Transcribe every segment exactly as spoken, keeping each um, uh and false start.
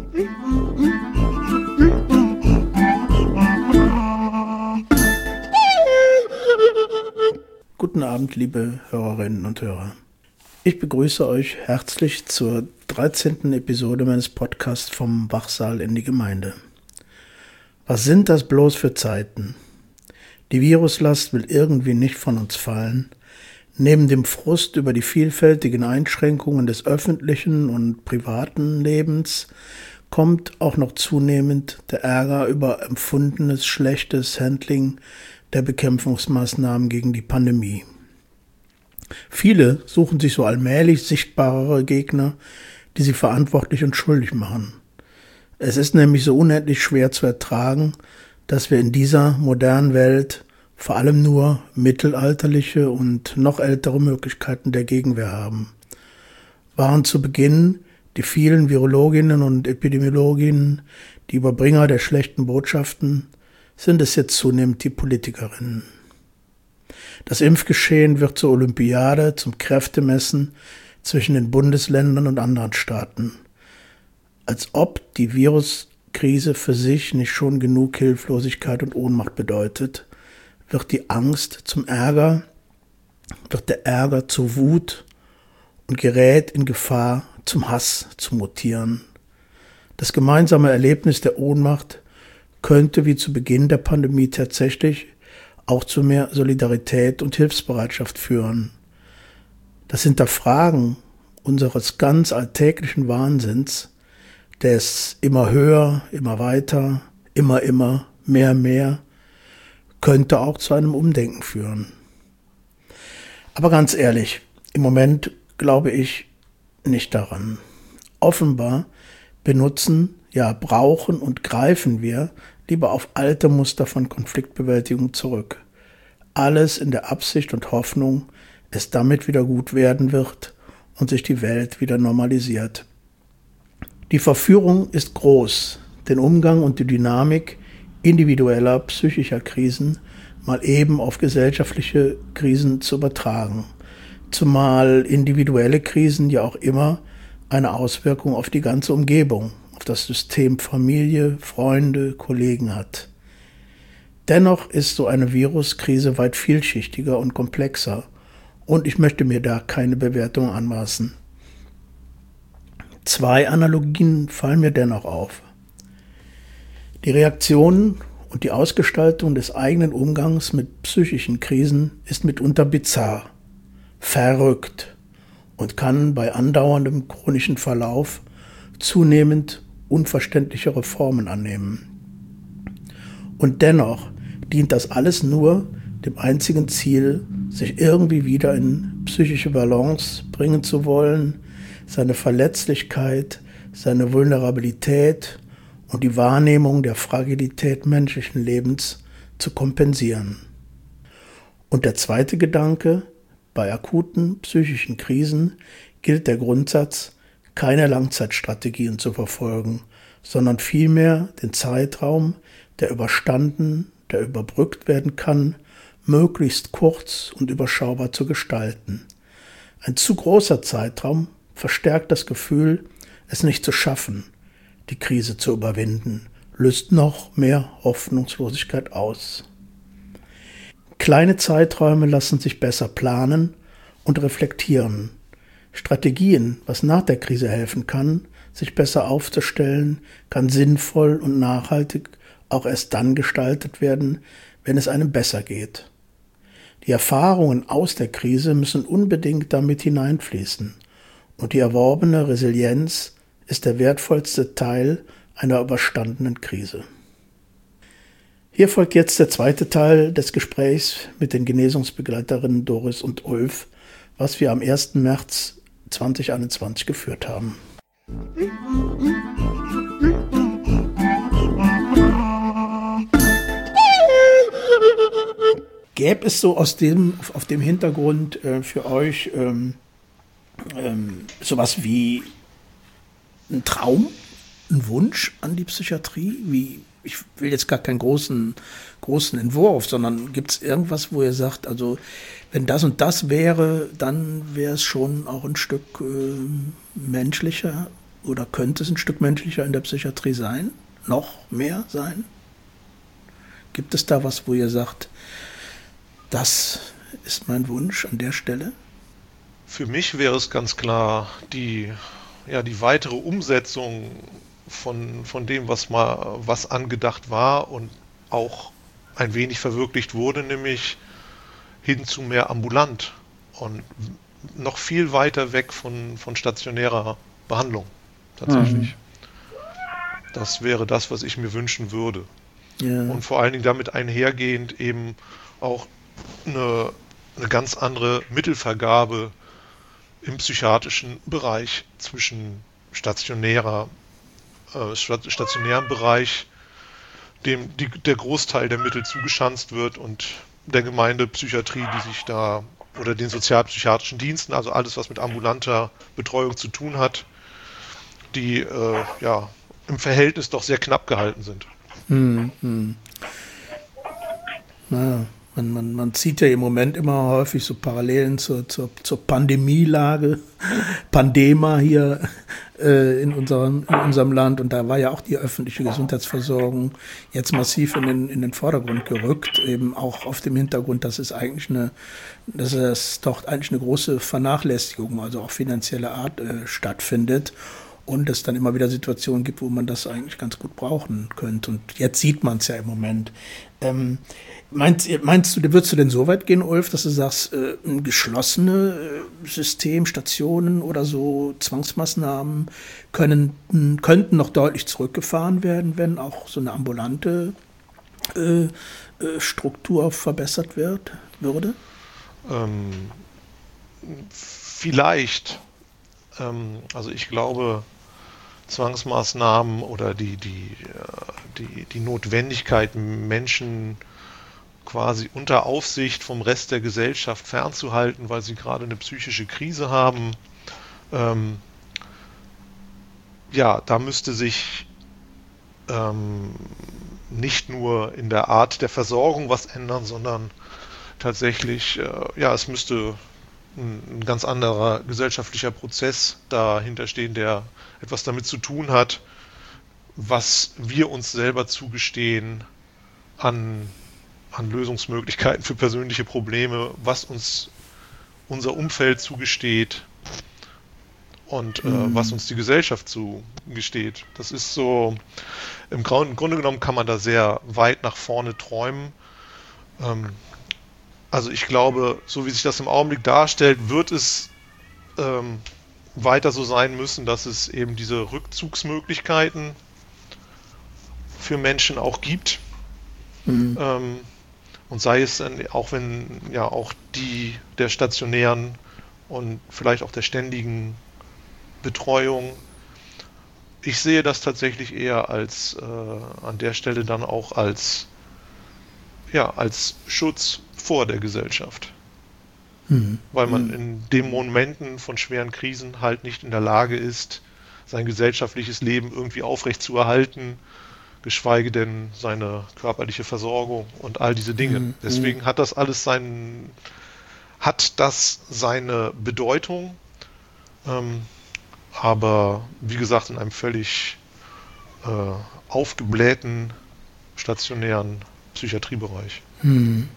Guten Abend, liebe Hörerinnen und Hörer. Ich begrüße euch herzlich zur dreizehnten Episode meines Podcasts vom Wachsaal in die Gemeinde. Was sind das bloß für Zeiten? Die Viruslast will irgendwie nicht von uns fallen. Neben dem Frust über die vielfältigen Einschränkungen des öffentlichen und privaten Lebens kommt auch noch zunehmend der Ärger über empfundenes schlechtes Handling der Bekämpfungsmaßnahmen gegen die Pandemie. Viele suchen sich so allmählich sichtbarere Gegner, die sie verantwortlich und schuldig machen. Es ist nämlich so unendlich schwer zu ertragen, dass wir in dieser modernen Welt vor allem nur mittelalterliche und noch ältere Möglichkeiten der Gegenwehr haben. Waren zu Beginn die vielen Virologinnen und Epidemiologinnen die Überbringer der schlechten Botschaften, sind es jetzt zunehmend die Politikerinnen. Das Impfgeschehen wird zur Olympiade, zum Kräftemessen zwischen den Bundesländern und anderen Staaten. Als ob die Viruskrise für sich nicht schon genug Hilflosigkeit und Ohnmacht bedeutet, wird die Angst zum Ärger, wird der Ärger zur Wut und gerät in Gefahr, zum Hass zu mutieren. Das gemeinsame Erlebnis der Ohnmacht könnte wie zu Beginn der Pandemie tatsächlich auch zu mehr Solidarität und Hilfsbereitschaft führen. Das Hinterfragen unseres ganz alltäglichen Wahnsinns, des immer höher, immer weiter, immer, immer, mehr, mehr, könnte auch zu einem Umdenken führen. Aber ganz ehrlich, im Moment glaube ich nicht daran. Offenbar benutzen, ja brauchen und greifen wir lieber auf alte Muster von Konfliktbewältigung zurück. Alles in der Absicht und Hoffnung, es damit wieder gut werden wird und sich die Welt wieder normalisiert. Die Verführung ist groß, den Umgang und die Dynamik individueller psychischer Krisen mal eben auf gesellschaftliche Krisen zu übertragen, zumal individuelle Krisen ja auch immer eine Auswirkung auf die ganze Umgebung, auf das System Familie, Freunde, Kollegen hat. Dennoch ist so eine Viruskrise weit vielschichtiger und komplexer und ich möchte mir da keine Bewertung anmaßen. Zwei Analogien fallen mir dennoch auf. Die Reaktion und die Ausgestaltung des eigenen Umgangs mit psychischen Krisen ist mitunter bizarr, verrückt und kann bei andauerndem chronischen Verlauf zunehmend unverständlichere Formen annehmen. Und dennoch dient das alles nur dem einzigen Ziel, sich irgendwie wieder in psychische Balance bringen zu wollen, seine Verletzlichkeit, seine Vulnerabilität und die Wahrnehmung der Fragilität menschlichen Lebens zu kompensieren. Und der zweite Gedanke: Bei akuten psychischen Krisen gilt der Grundsatz, keine Langzeitstrategien zu verfolgen, sondern vielmehr den Zeitraum, der überstanden, der überbrückt werden kann, möglichst kurz und überschaubar zu gestalten. Ein zu großer Zeitraum verstärkt das Gefühl, es nicht zu schaffen, die Krise zu überwinden, löst noch mehr Hoffnungslosigkeit aus. Kleine Zeiträume lassen sich besser planen und reflektieren. Strategien, was nach der Krise helfen kann, sich besser aufzustellen, kann sinnvoll und nachhaltig auch erst dann gestaltet werden, wenn es einem besser geht. Die Erfahrungen aus der Krise müssen unbedingt damit hineinfließen und die erworbene Resilienz ist der wertvollste Teil einer überstandenen Krise. Hier folgt jetzt der zweite Teil des Gesprächs mit den Genesungsbegleiterinnen Doris und Ulf, was wir am ersten März zweitausendeinundzwanzig geführt haben. Gäbe es so aus dem, auf dem Hintergrund äh, für euch ähm, ähm, sowas wie ein Traum, ein Wunsch an die Psychiatrie? Wie, ich will jetzt gar keinen großen, großen Entwurf, sondern gibt es irgendwas, wo ihr sagt, also wenn das und das wäre, dann wäre es schon auch ein Stück äh, menschlicher oder könnte es ein Stück menschlicher in der Psychiatrie sein? Noch mehr sein? Gibt es da was, wo ihr sagt, das ist mein Wunsch an der Stelle? Für mich wäre es ganz klar die, ja, die weitere Umsetzung von, von dem, was mal was angedacht war und auch ein wenig verwirklicht wurde, nämlich hin zu mehr ambulant und noch viel weiter weg von, von stationärer Behandlung Mhm. tatsächlich. Das wäre das, was ich mir wünschen würde. Ja. Und vor allen Dingen damit einhergehend eben auch eine, eine ganz andere Mittelvergabe im psychiatrischen Bereich zwischen stationärer, äh, stationärem Bereich, dem die, der Großteil der Mittel zugeschanzt wird, und der Gemeindepsychiatrie, die sich da, oder den sozialpsychiatrischen Diensten, also alles, was mit ambulanter Betreuung zu tun hat, die äh, ja im Verhältnis doch sehr knapp gehalten sind. Hm, hm. Naja, man, man, man sieht ja im Moment immer häufig so Parallelen zur, zur, zur Pandemielage, Pandema hier äh, in, unserem, in unserem Land. Und da war ja auch die öffentliche Gesundheitsversorgung jetzt massiv in den, in den Vordergrund gerückt, eben auch auf dem Hintergrund, dass es eigentlich eine, dass es doch eigentlich eine große Vernachlässigung, also auch finanzielle Art, äh, stattfindet. Und es dann immer wieder Situationen gibt, wo man das eigentlich ganz gut brauchen könnte. Und jetzt sieht man es ja im Moment. Ähm, meinst, meinst du, würdest du denn so weit gehen, Ulf, dass du sagst, äh, ein geschlossenes äh, System, Stationen oder so Zwangsmaßnahmen können, könnten noch deutlich zurückgefahren werden, wenn auch so eine ambulante äh, äh, Struktur verbessert wird, würde? Ähm, vielleicht, ähm, also ich glaube, Zwangsmaßnahmen oder die, die, äh, die, die Notwendigkeit, Menschen quasi unter Aufsicht vom Rest der Gesellschaft fernzuhalten, weil sie gerade eine psychische Krise haben, ähm, ja, da müsste sich ähm, nicht nur in der Art der Versorgung was ändern, sondern tatsächlich, äh, ja, es müsste ein, ein ganz anderer gesellschaftlicher Prozess dahinter stehen, der etwas damit zu tun hat, was wir uns selber zugestehen an, an Lösungsmöglichkeiten für persönliche Probleme, was uns unser Umfeld zugesteht und äh, was Hm. uns die Gesellschaft zugesteht. Das ist so, im Grunde genommen kann man da sehr weit nach vorne träumen. Ähm, also ich glaube, so wie sich das im Augenblick darstellt, wird es ähm, weiter so sein müssen, dass es eben diese Rückzugsmöglichkeiten für Menschen auch gibt. Hm. Ähm, und sei es dann, auch wenn ja auch die der stationären und vielleicht auch der ständigen Betreuung, ich sehe das tatsächlich eher als äh, an der Stelle dann auch als ja als Schutz vor der Gesellschaft, Hm. weil man Hm. in den Momenten von schweren Krisen halt nicht in der Lage ist, sein gesellschaftliches Leben irgendwie aufrecht zu erhalten, geschweige denn seine körperliche Versorgung und all diese Dinge. Hm. Hm. Deswegen hat das alles seinen, hat das seine Bedeutung, ähm, aber wie gesagt, in einem völlig äh, aufgeblähten stationären Psychiatriebereich. Hm.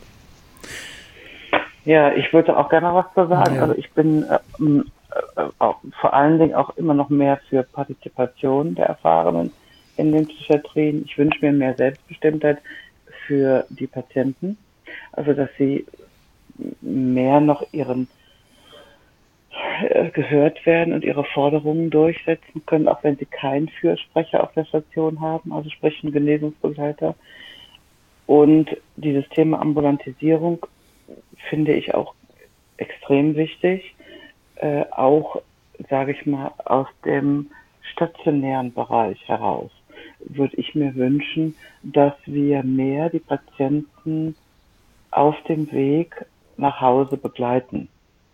Ja, ich würde auch gerne was zu sagen. Ja. Also ich bin ähm, äh, auch, vor allen Dingen auch immer noch mehr für Partizipation der Erfahrenen in den Psychiatrien. Ich wünsche mir mehr Selbstbestimmtheit für die Patienten. Also dass sie mehr noch ihren äh, gehört werden und ihre Forderungen durchsetzen können, auch wenn sie keinen Fürsprecher auf der Station haben, also sprich einen Genesungsbegleiter. Und dieses Thema Ambulantisierung finde ich auch extrem wichtig, äh, auch, sage ich mal, aus dem stationären Bereich heraus würde ich mir wünschen, dass wir mehr die Patienten auf dem Weg nach Hause begleiten.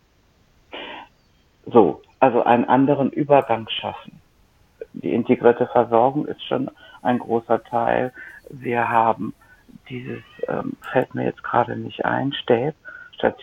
So, also einen anderen Übergang schaffen. Die integrierte Versorgung ist schon ein großer Teil. Wir haben dieses, ähm, fällt mir jetzt gerade nicht ein, Stäb,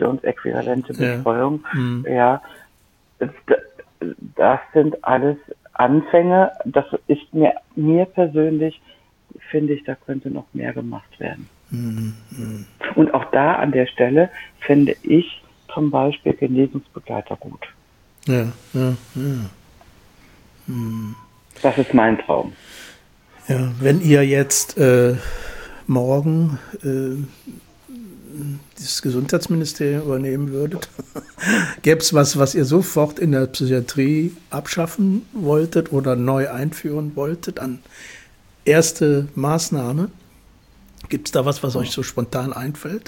stationsäquivalente Ja. Betreuung. Hm. Ja, das sind alles Anfänge. Das ist mir, mir persönlich, finde ich, da könnte noch mehr gemacht werden. Mhm. Mhm. Und auch da an der Stelle finde ich zum Beispiel Genesungsbegleiter gut. Ja, ja, ja. Mhm. Das ist mein Traum. Ja, wenn ihr jetzt äh, morgen äh, das Gesundheitsministerium übernehmen würdet, gäbe es was, was ihr sofort in der Psychiatrie abschaffen wolltet oder neu einführen wolltet an erste Maßnahme? Gibt es da was, was euch so spontan einfällt?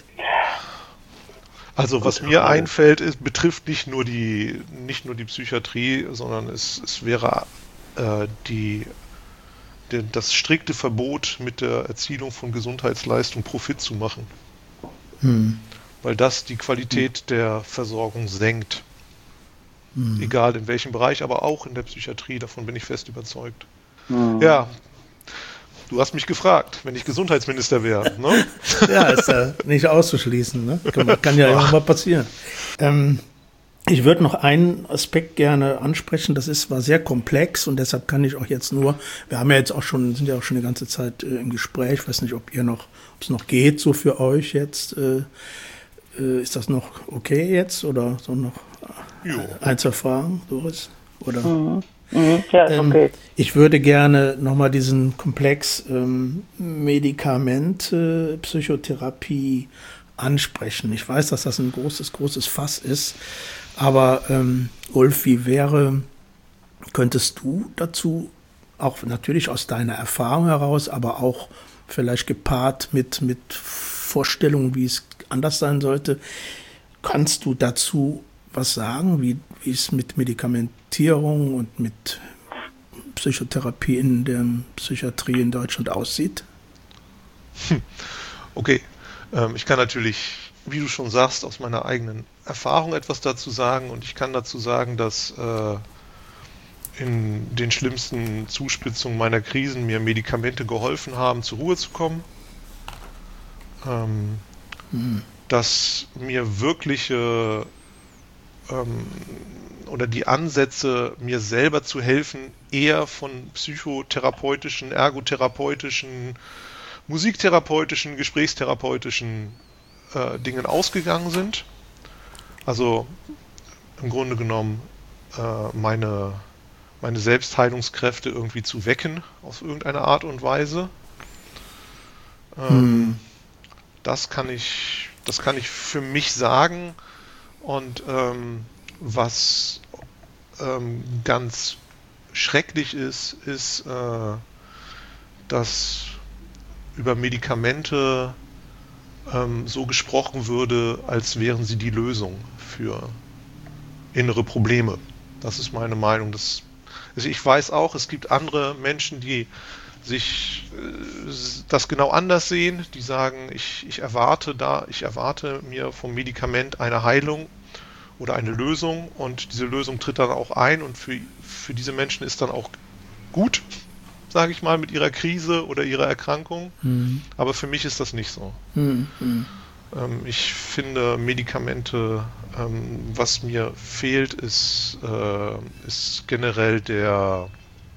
Also was mir einfällt, ist, betrifft nicht nur die nicht nur die Psychiatrie, sondern es, es wäre äh, die, der, das strikte Verbot, mit der Erzielung von Gesundheitsleistung Profit zu machen. Hm. Weil das die Qualität der Versorgung senkt. Hm. Egal in welchem Bereich, aber auch in der Psychiatrie, davon bin ich fest überzeugt. Hm. Ja, du hast mich gefragt, wenn ich Gesundheitsminister wäre. Ne? Ja, ist ja nicht auszuschließen. Ne? Kann, kann ja auch mal passieren. Ähm, ich würde noch einen Aspekt gerne ansprechen. Das ist war sehr komplex und deshalb kann ich auch jetzt nur. Wir haben ja jetzt auch schon sind ja auch schon die ganze Zeit äh, im Gespräch. Ich weiß nicht, ob ihr noch, ob es noch geht so für euch jetzt. Äh, äh, ist das noch okay jetzt oder so noch Jo. Einzelfragen, Doris? Oder? Mhm. Mhm. Ja, Ähm, okay. ich würde gerne nochmal diesen Komplex ähm, Medikamente, Psychotherapie ansprechen. Ich weiß, dass das ein großes, großes Fass ist, aber ähm, Ulf, wie wäre, könntest du dazu, auch natürlich aus deiner Erfahrung heraus, aber auch vielleicht gepaart mit, mit Vorstellungen, wie es anders sein sollte, kannst du dazu was sagen, wie, wie es mit Medikamentierung und mit Psychotherapie in der Psychiatrie in Deutschland aussieht? Okay, ähm, ich kann natürlich, wie du schon sagst, aus meiner eigenen Erfahrung etwas dazu sagen und ich kann dazu sagen, dass äh, in den schlimmsten Zuspitzungen meiner Krisen mir Medikamente geholfen haben, zur Ruhe zu kommen. Ähm, Hm. dass mir wirkliche ähm, oder die Ansätze, mir selber zu helfen, eher von psychotherapeutischen, ergotherapeutischen, musiktherapeutischen, gesprächstherapeutischen äh, Dingen ausgegangen sind. Also im Grunde genommen äh, meine, meine Selbstheilungskräfte irgendwie zu wecken, auf irgendeine Art und Weise. Ähm, Hm. Das kann ich, das kann ich für mich sagen. Und ähm, was ähm, ganz schrecklich ist, ist, äh, dass über Medikamente ähm, so gesprochen würde, als wären sie die Lösung für innere Probleme. Das ist meine Meinung. Das, also ich weiß auch, es gibt andere Menschen, die sich äh, das genau anders sehen, die sagen, ich, ich erwarte da, ich erwarte mir vom Medikament eine Heilung oder eine Lösung und diese Lösung tritt dann auch ein und für, für diese Menschen ist dann auch gut, sage ich mal, mit ihrer Krise oder ihrer Erkrankung. Hm. Aber für mich ist das nicht so. Hm. Hm. Ähm, ich finde Medikamente, ähm, was mir fehlt, ist, äh, ist generell der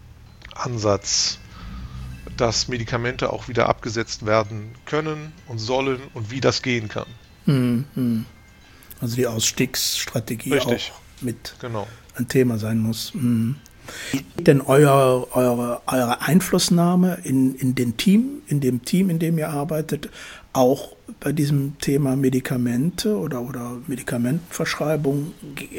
Ansatz, dass Medikamente auch wieder abgesetzt werden können und sollen und wie das gehen kann. Hm. Hm. Also die Ausstiegsstrategie Richtig. auch mit Genau. ein Thema sein muss. Hm. Wie ist denn euer, eure, eure Einflussnahme in, in den Team, in dem Team, in dem ihr arbeitet, auch bei diesem Thema Medikamente oder, oder Medikamentenverschreibung?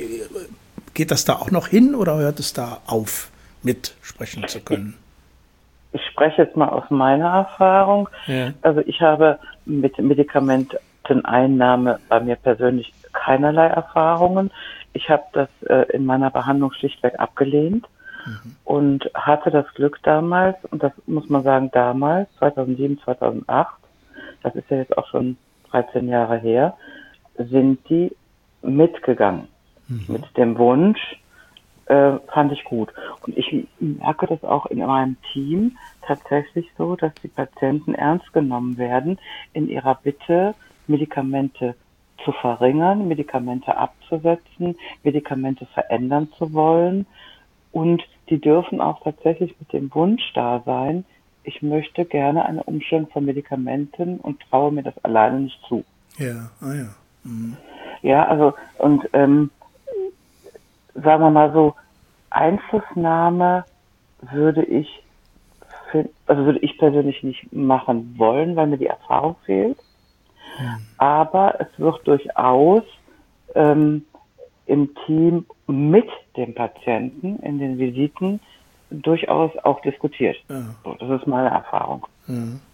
Geht das da auch noch hin oder hört es da auf, mitsprechen zu können? Ich spreche jetzt mal aus meiner Erfahrung. Ja. Also ich habe mit Medikamenteneinnahme bei mir persönlich keinerlei Erfahrungen. Ich habe das äh, in meiner Behandlung schlichtweg abgelehnt mhm. und hatte das Glück damals, und das muss man sagen damals, zweitausendsieben, zweitausendacht, das ist ja jetzt auch schon dreizehn Jahre her, sind die mitgegangen mhm. mit dem Wunsch, äh, fand ich gut. Und ich merke das auch in meinem Team tatsächlich so, dass die Patienten ernst genommen werden in ihrer Bitte, Medikamente zu verringern, Medikamente abzusetzen, Medikamente verändern zu wollen und die dürfen auch tatsächlich mit dem Wunsch da sein, ich möchte gerne eine Umstellung von Medikamenten und traue mir das alleine nicht zu. Ja, ah ja. Mhm. Ja, also, und ähm, sagen wir mal so, Einflussnahme würde ich, also würde ich persönlich nicht machen wollen, weil mir die Erfahrung fehlt. Hm. Aber es wird durchaus ähm, im Team mit dem Patienten in den Visiten durchaus auch diskutiert. Ja. So, das ist meine Erfahrung. Ja.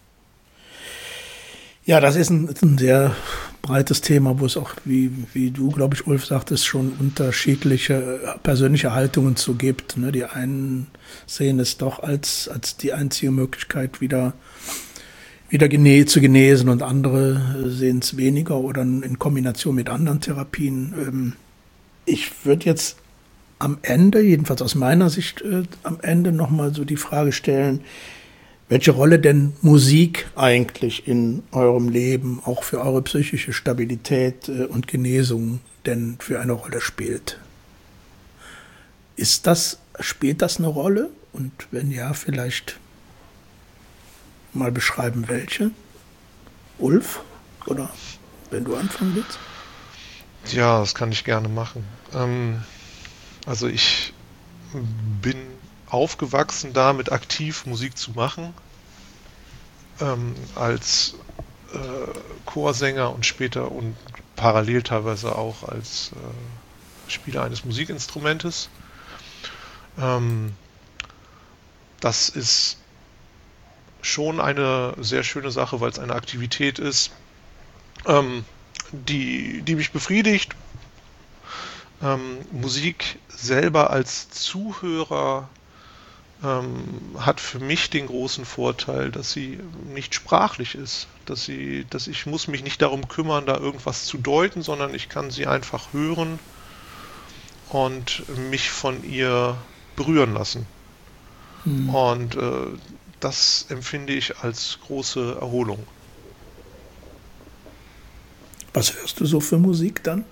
Ja, das ist ein, ein sehr breites Thema, wo es auch, wie, wie du, glaube ich, Ulf, sagtest, schon unterschiedliche persönliche Haltungen zu gibt. Ne? Die einen sehen es doch als, als die einzige Möglichkeit, wieder, wieder gene- zu genesen, und andere sehen es weniger oder in Kombination mit anderen Therapien. Ich würde jetzt am Ende, jedenfalls aus meiner Sicht, äh, am Ende nochmal so die Frage stellen, welche Rolle denn Musik eigentlich in eurem Leben, auch für eure psychische Stabilität und Genesung, denn für eine Rolle spielt. Ist das, spielt das eine Rolle? Und wenn ja, vielleicht mal beschreiben, welche? Ulf? Oder wenn du anfangen willst? Ja, das kann ich gerne machen. Ähm, also ich bin aufgewachsen damit, aktiv Musik zu machen, ähm, als äh, Chorsänger und später und parallel teilweise auch als äh, Spieler eines Musikinstrumentes. Ähm, das ist schon eine sehr schöne Sache, weil es eine Aktivität ist, ähm, die, die mich befriedigt. Ähm, Musik selber als Zuhörer ähm, hat für mich den großen Vorteil, dass sie nicht sprachlich ist, dass sie, dass ich muss mich nicht darum kümmern, da irgendwas zu deuten, sondern ich kann sie einfach hören und mich von ihr berühren lassen. Hm. Und äh, das empfinde ich als große Erholung. Was hörst du so für Musik dann?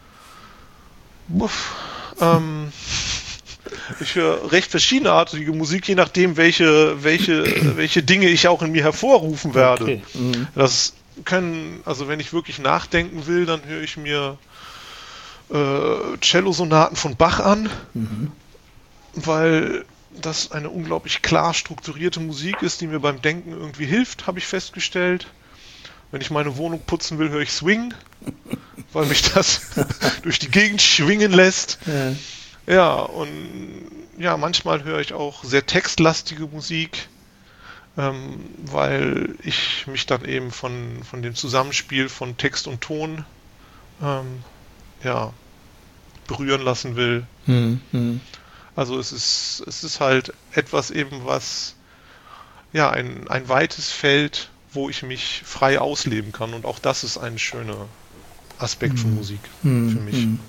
Uff, ähm, ich höre recht verschiedenartige Musik, je nachdem, welche, welche, welche Dinge ich auch in mir hervorrufen werde. Okay. Mhm. Das können, also wenn ich wirklich nachdenken will, dann höre ich mir äh, Cello-Sonaten von Bach an, mhm. weil das eine unglaublich klar strukturierte Musik ist, die mir beim Denken irgendwie hilft, habe ich festgestellt. Wenn ich meine Wohnung putzen will, höre ich Swing, weil mich das durch die Gegend schwingen lässt. Ja. Ja, und ja, manchmal höre ich auch sehr textlastige Musik, ähm, weil ich mich dann eben von, von dem Zusammenspiel von Text und Ton ähm, ja, berühren lassen will. Hm, hm. Also es ist, es ist halt etwas eben, was ja ein, ein weites Feld, wo ich mich frei ausleben kann, und auch das ist ein schöner Aspekt hm. von Musik hm, für mich. Hm.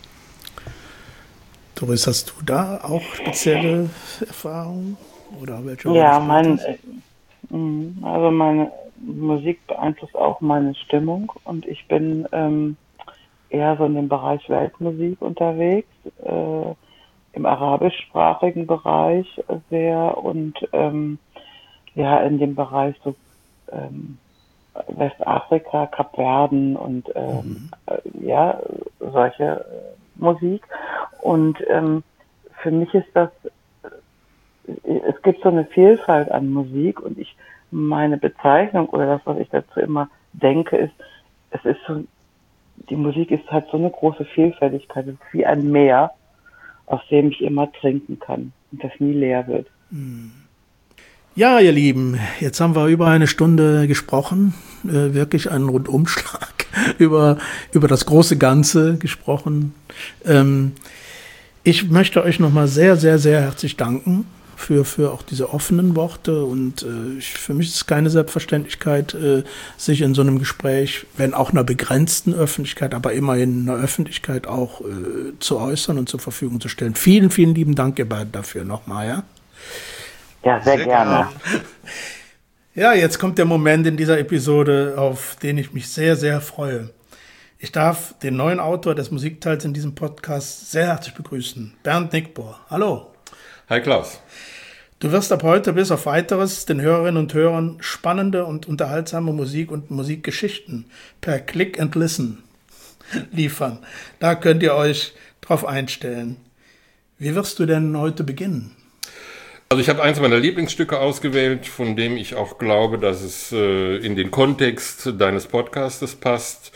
Doris, hast du da auch spezielle Erfahrungen? Oder welche ja, mein, also meine Musik beeinflusst auch meine Stimmung, und ich bin ähm, eher so in dem Bereich Weltmusik unterwegs, äh, im arabischsprachigen Bereich sehr, und ähm, ja, in dem Bereich so ähm, Westafrika, Kapverden und ähm, mhm. äh, ja, solche äh, Musik. Und ähm, für mich ist das, äh, es gibt so eine Vielfalt an Musik, und ich, meine Bezeichnung oder das, was ich dazu immer denke, ist, es ist so, die Musik ist halt so eine große Vielfältigkeit, es ist wie ein Meer, aus dem ich immer trinken kann und das nie leer wird. Ja, ihr Lieben, jetzt haben wir über eine Stunde gesprochen, äh, wirklich einen Rundumschlag über, über das große Ganze gesprochen. Ähm, ich möchte euch nochmal sehr, sehr, sehr herzlich danken für, für auch diese offenen Worte, und äh, für mich ist es keine Selbstverständlichkeit, äh, sich in so einem Gespräch, wenn auch einer begrenzten Öffentlichkeit, aber immerhin einer Öffentlichkeit auch äh, zu äußern und zur Verfügung zu stellen. Vielen, vielen lieben Dank, ihr beiden, dafür nochmal, ja? Ja, sehr, sehr gerne. Ja, jetzt kommt der Moment in dieser Episode, auf den ich mich sehr, sehr freue. Ich darf den neuen Autor des Musikteils in diesem Podcast sehr herzlich begrüßen, Bernd Nickbohr. Hallo. Hi Klaus. Du wirst ab heute bis auf Weiteres den Hörerinnen und Hörern spannende und unterhaltsame Musik und Musikgeschichten per Click and Listen liefern. Da könnt ihr euch drauf einstellen. Wie wirst du denn heute beginnen? Also ich habe eins meiner Lieblingsstücke ausgewählt, von dem ich auch glaube, dass es äh, in den Kontext deines Podcastes passt.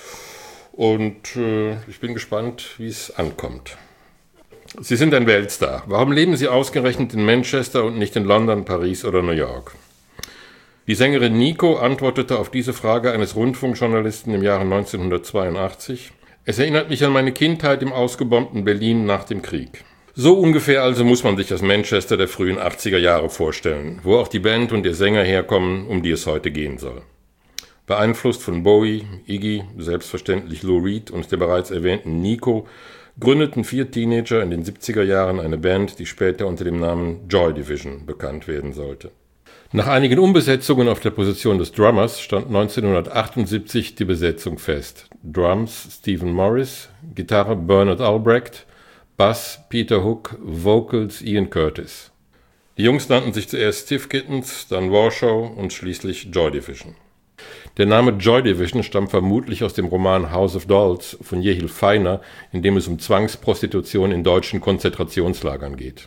Und äh, ich bin gespannt, wie es ankommt. Sie sind ein Weltstar. Warum leben Sie ausgerechnet in Manchester und nicht in London, Paris oder New York? Die Sängerin Nico antwortete auf diese Frage eines Rundfunkjournalisten im Jahre neunzehnhundertzweiundachtzig. Es erinnert mich an meine Kindheit im ausgebombten Berlin nach dem Krieg. So ungefähr also muss man sich das Manchester der frühen achtziger Jahre vorstellen, wo auch die Band und ihr Sänger herkommen, um die es heute gehen soll. Beeinflusst von Bowie, Iggy, selbstverständlich Lou Reed und der bereits erwähnten Nico, gründeten vier Teenager in den siebziger Jahren eine Band, die später unter dem Namen Joy Division bekannt werden sollte. Nach einigen Umbesetzungen auf der Position des Drummers stand neunzehnhundertachtundsiebzig die Besetzung fest. Drums Stephen Morris, Gitarre Bernard Albrecht, Bass Peter Hook, Vocals Ian Curtis. Die Jungs nannten sich zuerst Stiff Kittens, dann Warshow und schließlich Joy Division. Der Name Joy Division stammt vermutlich aus dem Roman House of Dolls von Jehiel Feiner, in dem es um Zwangsprostitution in deutschen Konzentrationslagern geht.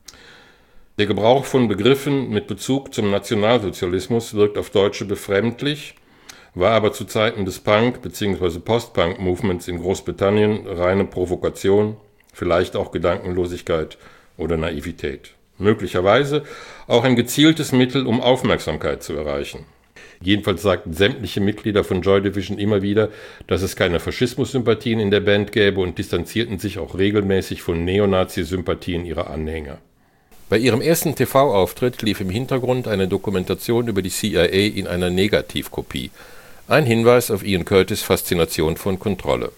Der Gebrauch von Begriffen mit Bezug zum Nationalsozialismus wirkt auf Deutsche befremdlich, war aber zu Zeiten des Punk- bzw. Post-Punk-Movements in Großbritannien reine Provokation, vielleicht auch Gedankenlosigkeit oder Naivität. Möglicherweise auch ein gezieltes Mittel, um Aufmerksamkeit zu erreichen. Jedenfalls sagten sämtliche Mitglieder von Joy Division immer wieder, dass es keine Faschismus-Sympathien in der Band gäbe und distanzierten sich auch regelmäßig von Neonazi-Sympathien ihrer Anhänger. Bei ihrem ersten T V-Auftritt lief im Hintergrund eine Dokumentation über die C I A in einer Negativkopie. Ein Hinweis auf Ian Curtis' Faszination von Kontrolle.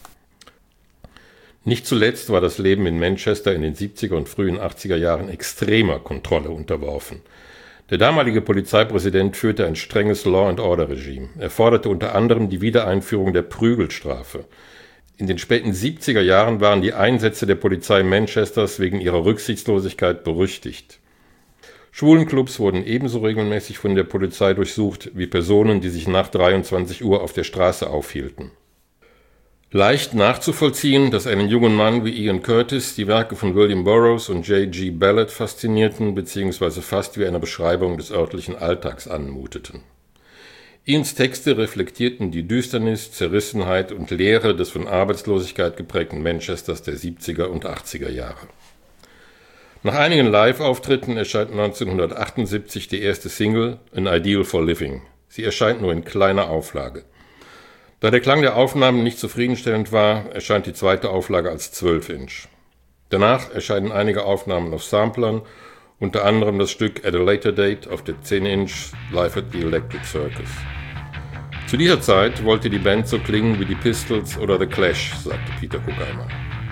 Nicht zuletzt war das Leben in Manchester in den siebziger und frühen achtziger Jahren extremer Kontrolle unterworfen. Der damalige Polizeipräsident führte ein strenges Law-and-Order-Regime. Er forderte unter anderem die Wiedereinführung der Prügelstrafe. In den späten siebziger Jahren waren die Einsätze der Polizei Manchesters wegen ihrer Rücksichtslosigkeit berüchtigt. Schwulenclubs wurden ebenso regelmäßig von der Polizei durchsucht wie Personen, die sich nach dreiundzwanzig Uhr auf der Straße aufhielten. Leicht nachzuvollziehen, dass einen jungen Mann wie Ian Curtis die Werke von William Burroughs und J G Ballard faszinierten bzw. fast wie eine Beschreibung des örtlichen Alltags anmuteten. Ians Texte reflektierten die Düsternis, Zerrissenheit und Leere des von Arbeitslosigkeit geprägten Manchesters der siebziger und achtziger Jahre. Nach einigen Live-Auftritten erscheint neunzehnhundertachtundsiebzig die erste Single An Ideal for Living. Sie erscheint nur in kleiner Auflage. Da der Klang der Aufnahmen nicht zufriedenstellend war, erscheint die zweite Auflage als zwölf Inch. Danach erscheinen einige Aufnahmen auf Samplern, unter anderem das Stück At a Later Date auf der zehn Inch Live at the Electric Circus. Zu dieser Zeit wollte die Band so klingen wie die Pistols oder The Clash, sagte Peter Hook einmal.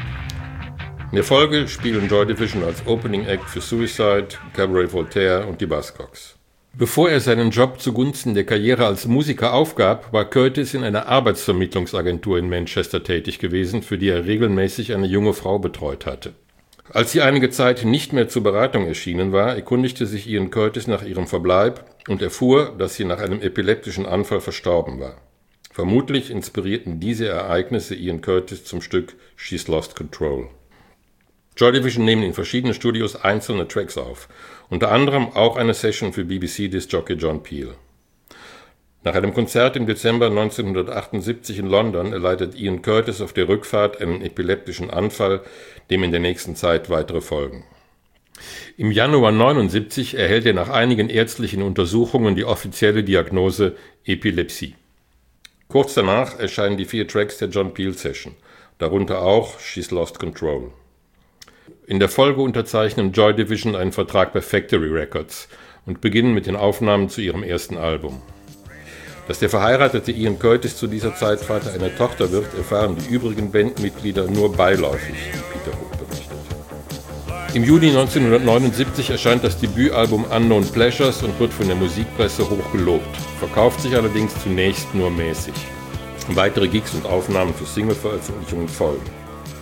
In der Folge spielen Joy Division als Opening Act für Suicide, Cabaret Voltaire und die Buzzcocks. Bevor er seinen Job zugunsten der Karriere als Musiker aufgab, war Curtis in einer Arbeitsvermittlungsagentur in Manchester tätig gewesen, für die er regelmäßig eine junge Frau betreut hatte. Als sie einige Zeit nicht mehr zur Beratung erschienen war, erkundigte sich Ian Curtis nach ihrem Verbleib und erfuhr, dass sie nach einem epileptischen Anfall verstorben war. Vermutlich inspirierten diese Ereignisse Ian Curtis zum Stück She's Lost Control. Joy Division nehmen in verschiedenen Studios einzelne Tracks auf, unter anderem auch eine Session für B B C-Disc-Jockey John Peel. Nach einem Konzert im Dezember neunzehnhundertachtundsiebzig in London erleidet Ian Curtis auf der Rückfahrt einen epileptischen Anfall, dem in der nächsten Zeit weitere folgen. Im Januar neunundsiebzig erhält er nach einigen ärztlichen Untersuchungen die offizielle Diagnose Epilepsie. Kurz danach erscheinen die vier Tracks der John Peel Session, darunter auch She's Lost Control. In der Folge unterzeichnen Joy Division einen Vertrag bei Factory Records und beginnen mit den Aufnahmen zu ihrem ersten Album. Dass der verheiratete Ian Curtis zu dieser Zeit Vater einer Tochter wird, erfahren die übrigen Bandmitglieder nur beiläufig, wie Peter Hook berichtet. Im Juni neunzehnhundertneunundsiebzig erscheint das Debütalbum Unknown Pleasures und wird von der Musikpresse hoch gelobt, verkauft sich allerdings zunächst nur mäßig. Weitere Gigs und Aufnahmen für Single-Veröffentlichungen folgen.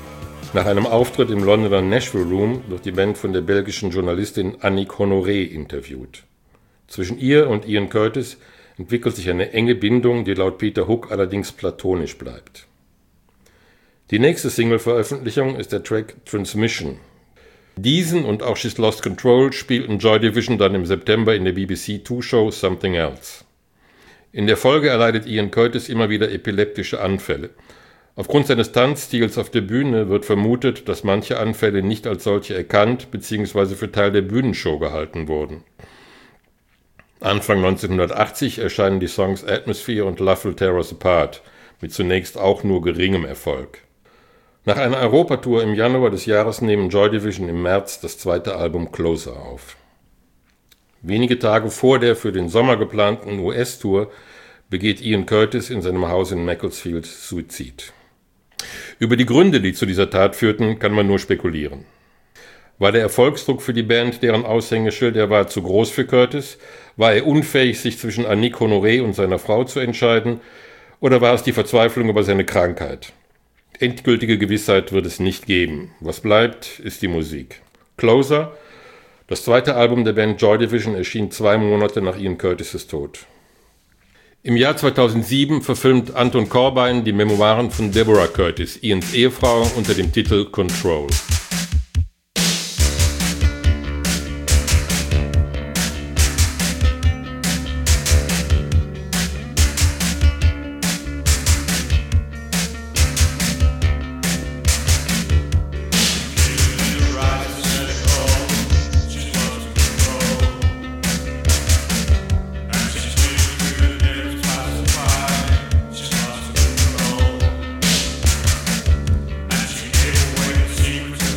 Nach einem Auftritt im Londoner Nashville Room wird die Band von der belgischen Journalistin Annick Honoré interviewt. Zwischen ihr und Ian Curtis entwickelt sich eine enge Bindung, die laut Peter Hook allerdings platonisch bleibt. Die nächste Single-Veröffentlichung ist der Track Transmission. Diesen und auch She's Lost Control spielten Joy Division dann im September in der B B C Two Show Something Else. In der Folge erleidet Ian Curtis immer wieder epileptische Anfälle. Aufgrund seines Tanzstils auf der Bühne wird vermutet, dass manche Anfälle nicht als solche erkannt bzw. für Teil der Bühnenshow gehalten wurden. Anfang neunzehnhundertachtzig erscheinen die Songs Atmosphere und Love Will Tear Us Apart, mit zunächst auch nur geringem Erfolg. Nach einer Europatour im Januar des Jahres nehmen Joy Division im März das zweite Album Closer auf. Wenige Tage vor der für den Sommer geplanten U S-Tour begeht Ian Curtis in seinem Haus in Macclesfield Suizid. Über die Gründe, die zu dieser Tat führten, kann man nur spekulieren. War der Erfolgsdruck für die Band, deren Aushängeschild er war, zu groß für Curtis? War er unfähig, sich zwischen Annick Honoré und seiner Frau zu entscheiden? Oder war es die Verzweiflung über seine Krankheit? Endgültige Gewissheit wird es nicht geben. Was bleibt, ist die Musik. Closer, das zweite Album der Band Joy Division, erschien zwei Monate nach Ian Curtis' Tod. Im Jahr zweitausendsieben verfilmt Anton Corbijn die Memoiren von Deborah Curtis, Ians Ehefrau, unter dem Titel Control. Secrets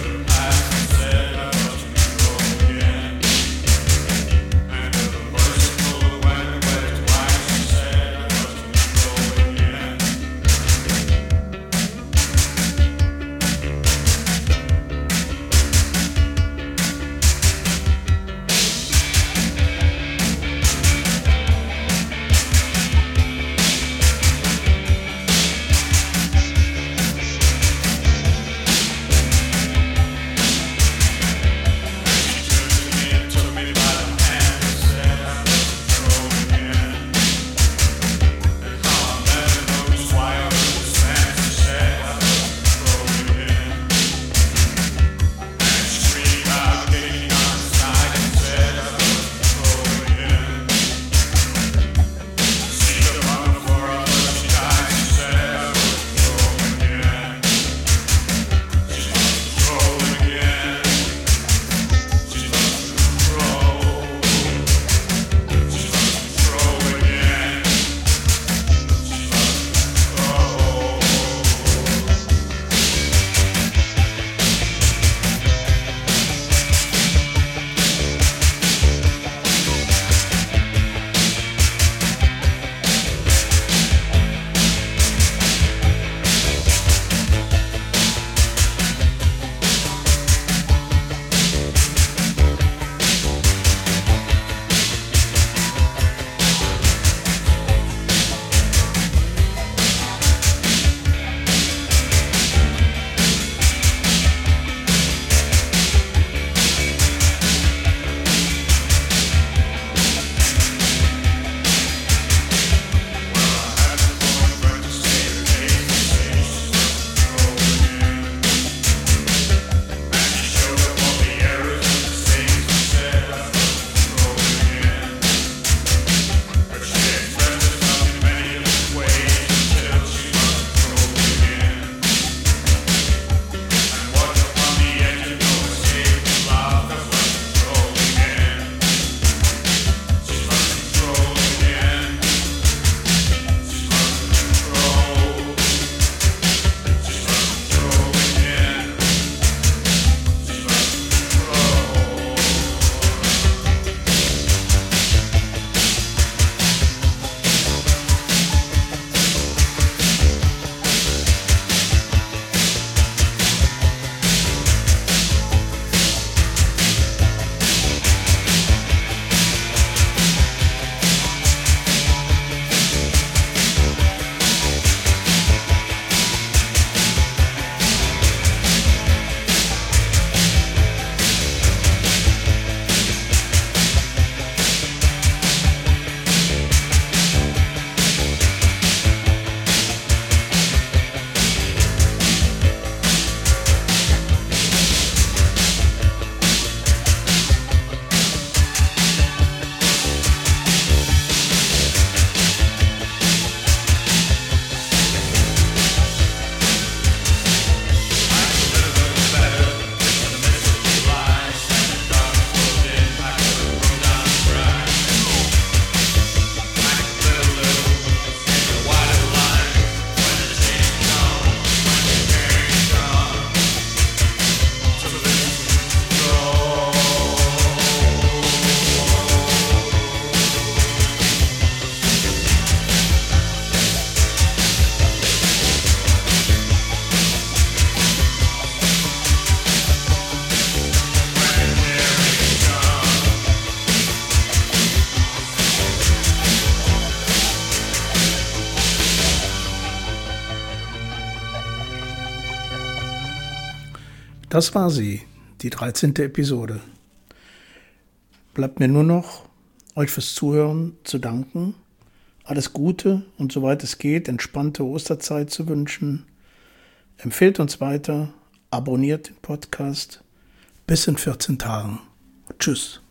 Das war sie, die dreizehnte Episode. Bleibt mir nur noch, euch fürs Zuhören zu danken, alles Gute und soweit es geht, entspannte Osterzeit zu wünschen. Empfehlt uns weiter, abonniert den Podcast. Bis in vierzehn Tagen. Tschüss.